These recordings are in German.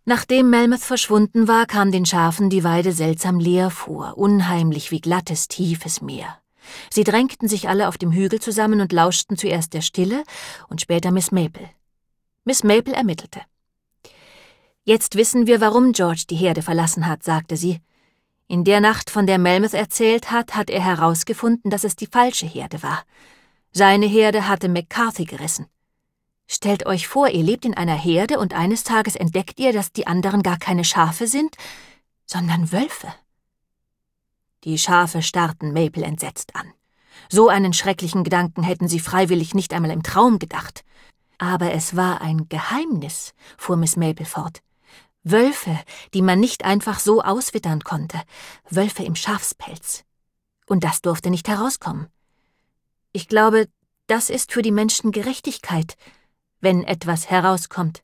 Nachdem Melmoth verschwunden war, kam den Schafen die Weide seltsam leer vor, unheimlich wie glattes, tiefes Meer. Sie drängten sich alle auf dem Hügel zusammen und lauschten zuerst der Stille und später Miss Maple. Miss Maple ermittelte. »Jetzt wissen wir, warum George die Herde verlassen hat«, sagte sie. »In der Nacht, von der Melmoth erzählt hat, hat er herausgefunden, dass es die falsche Herde war. Seine Herde hatte McCarthy gerissen. Stellt euch vor, ihr lebt in einer Herde und eines Tages entdeckt ihr, dass die anderen gar keine Schafe sind, sondern Wölfe.« Die Schafe starrten Maple entsetzt an. So einen schrecklichen Gedanken hätten sie freiwillig nicht einmal im Traum gedacht. »Aber es war ein Geheimnis«, fuhr Miss Maple fort. »Wölfe, die man nicht einfach so auswittern konnte. Wölfe im Schafspelz. Und das durfte nicht herauskommen. Ich glaube, das ist für die Menschen Gerechtigkeit, wenn etwas herauskommt.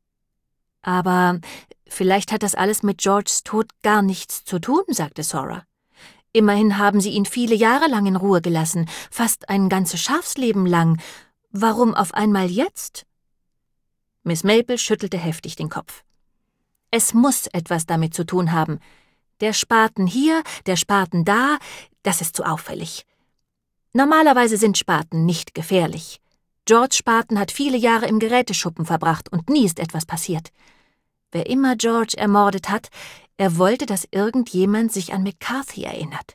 Aber vielleicht hat das alles mit Georges Tod gar nichts zu tun«, sagte Sora. »Immerhin haben sie ihn viele Jahre lang in Ruhe gelassen, fast ein ganzes Schafsleben lang. Warum auf einmal jetzt?« Miss Maple schüttelte heftig den Kopf. »Es muss etwas damit zu tun haben. Der Spaten hier, der Spaten da, das ist zu auffällig. Normalerweise sind Spaten nicht gefährlich. George Spaten hat viele Jahre im Geräteschuppen verbracht und nie ist etwas passiert. Wer immer George ermordet hat, er wollte, dass irgendjemand sich an McCarthy erinnert.«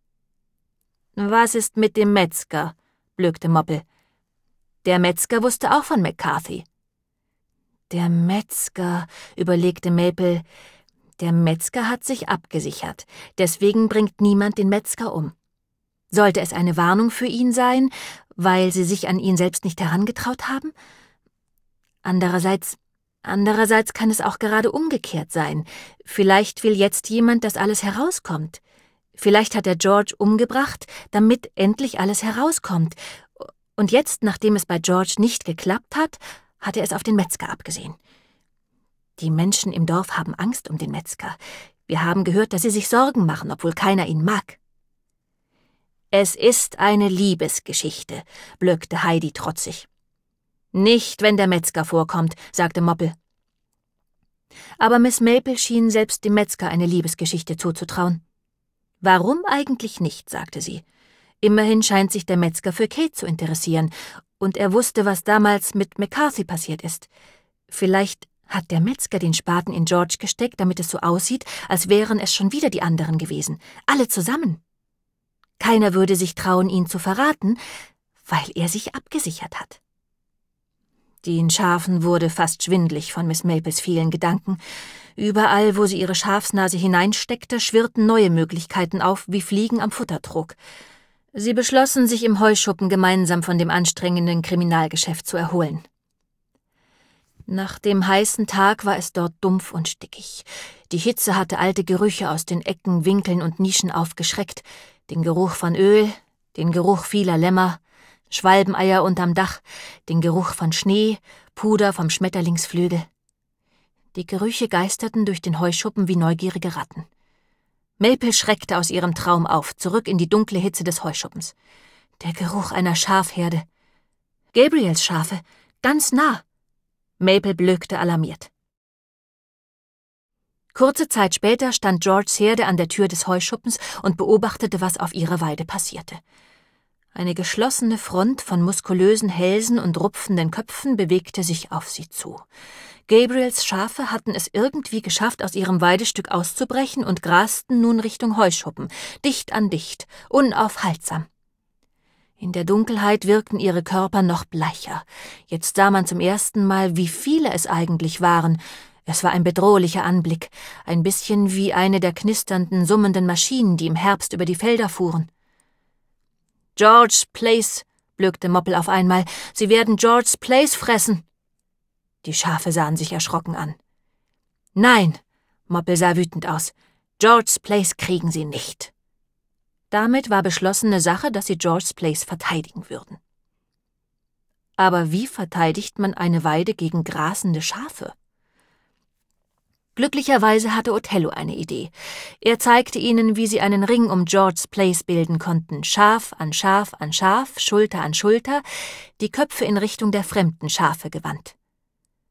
»Was ist mit dem Metzger?«, blökte Moppel. »Der Metzger wusste auch von McCarthy.« »Der Metzger«, überlegte Maple, »der Metzger hat sich abgesichert, deswegen bringt niemand den Metzger um. Sollte es eine Warnung für ihn sein, weil sie sich an ihn selbst nicht herangetraut haben? Andererseits kann es auch gerade umgekehrt sein. Vielleicht will jetzt jemand, dass alles herauskommt. Vielleicht hat er George umgebracht, damit endlich alles herauskommt. Und jetzt, nachdem es bei George nicht geklappt hat, hat er es auf den Metzger abgesehen. Die Menschen im Dorf haben Angst um den Metzger. Wir haben gehört, dass sie sich Sorgen machen, obwohl keiner ihn mag.« »Es ist eine Liebesgeschichte«, blökte Heidi trotzig. »Nicht, wenn der Metzger vorkommt«, sagte Moppel. Aber Miss Maple schien selbst dem Metzger eine Liebesgeschichte zuzutrauen. »Warum eigentlich nicht?«, sagte sie. »Immerhin scheint sich der Metzger für Kate zu interessieren, und er wusste, was damals mit McCarthy passiert ist. Vielleicht hat der Metzger den Spaten in George gesteckt, damit es so aussieht, als wären es schon wieder die anderen gewesen, alle zusammen. Keiner würde sich trauen, ihn zu verraten, weil er sich abgesichert hat.« Den Schafen wurde fast schwindlig von Miss Maples vielen Gedanken. Überall, wo sie ihre Schafsnase hineinsteckte, schwirrten neue Möglichkeiten auf, wie Fliegen am Futtertrog. Sie beschlossen, sich im Heuschuppen gemeinsam von dem anstrengenden Kriminalgeschäft zu erholen. Nach dem heißen Tag war es dort dumpf und stickig. Die Hitze hatte alte Gerüche aus den Ecken, Winkeln und Nischen aufgeschreckt. Den Geruch von Öl, den Geruch vieler Lämmer, Schwalbeneier unterm Dach, den Geruch von Schnee, Puder vom Schmetterlingsflügel. Die Gerüche geisterten durch den Heuschuppen wie neugierige Ratten. Maple schreckte aus ihrem Traum auf, zurück in die dunkle Hitze des Heuschuppens. Der Geruch einer Schafherde. Gabriels Schafe, ganz nah. Maple blökte alarmiert. Kurze Zeit später stand Georges Herde an der Tür des Heuschuppens und beobachtete, was auf ihrer Weide passierte. Eine geschlossene Front von muskulösen Hälsen und rupfenden Köpfen bewegte sich auf sie zu. Gabriels Schafe hatten es irgendwie geschafft, aus ihrem Weidestück auszubrechen und grasten nun Richtung Heuschuppen, dicht an dicht, unaufhaltsam. In der Dunkelheit wirkten ihre Körper noch bleicher. Jetzt sah man zum ersten Mal, wie viele es eigentlich waren. Es war ein bedrohlicher Anblick, ein bisschen wie eine der knisternden, summenden Maschinen, die im Herbst über die Felder fuhren. »George's Place«, blökte Moppel auf einmal, »sie werden George's Place fressen.« Die Schafe sahen sich erschrocken an. »Nein«, Moppel sah wütend aus, »George's Place kriegen sie nicht.« Damit war beschlossene Sache, dass sie George's Place verteidigen würden. Aber wie verteidigt man eine Weide gegen grasende Schafe? Glücklicherweise hatte Othello eine Idee. Er zeigte ihnen, wie sie einen Ring um George's Place bilden konnten, Schaf an Schaf an Schaf, Schulter an Schulter, die Köpfe in Richtung der fremden Schafe gewandt.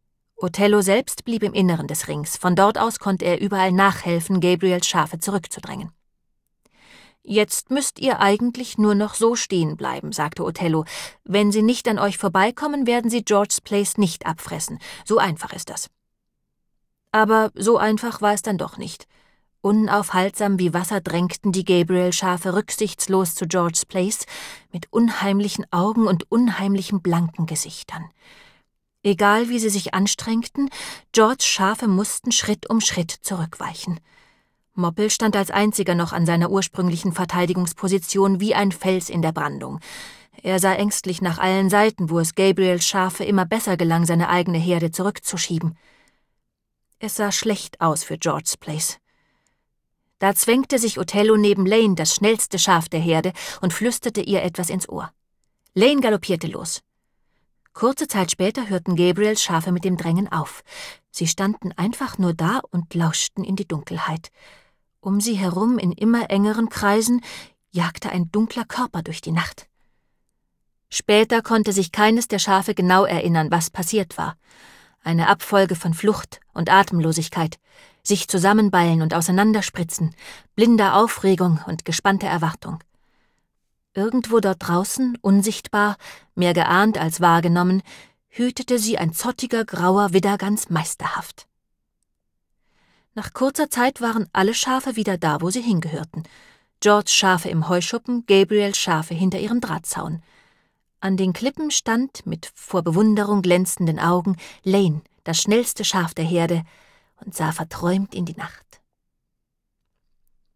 Othello selbst blieb im Inneren des Rings. Von dort aus konnte er überall nachhelfen, Gabriels Schafe zurückzudrängen. »Jetzt müsst ihr eigentlich nur noch so stehen bleiben«, sagte Othello. »Wenn sie nicht an euch vorbeikommen, werden sie George's Place nicht abfressen. So einfach ist das.« Aber so einfach war es dann doch nicht. Unaufhaltsam wie Wasser drängten die Gabriel-Schafe rücksichtslos zu George's Place mit unheimlichen Augen und unheimlichen blanken Gesichtern. Egal wie sie sich anstrengten, Georges Schafe mussten Schritt um Schritt zurückweichen. Moppel stand als einziger noch an seiner ursprünglichen Verteidigungsposition wie ein Fels in der Brandung. Er sah ängstlich nach allen Seiten, wo es Gabriels Schafe immer besser gelang, seine eigene Herde zurückzuschieben. Es sah schlecht aus für George's Place. Da zwängte sich Othello neben Lane, das schnellste Schaf der Herde, und flüsterte ihr etwas ins Ohr. Lane galoppierte los. Kurze Zeit später hörten Gabriels Schafe mit dem Drängen auf. Sie standen einfach nur da und lauschten in die Dunkelheit. Um sie herum in immer engeren Kreisen jagte ein dunkler Körper durch die Nacht. Später konnte sich keines der Schafe genau erinnern, was passiert war. Eine Abfolge von Flucht und Atemlosigkeit, sich zusammenballen und auseinanderspritzen, blinder Aufregung und gespannter Erwartung. Irgendwo dort draußen, unsichtbar, mehr geahnt als wahrgenommen, hütete sie ein zottiger, grauer Widder ganz meisterhaft. Nach kurzer Zeit waren alle Schafe wieder da, wo sie hingehörten. Georges Schafe im Heuschuppen, Gabriels Schafe hinter ihrem Drahtzaun. An den Klippen stand, mit vor Bewunderung glänzenden Augen, Lane, das schnellste Schaf der Herde, und sah verträumt in die Nacht.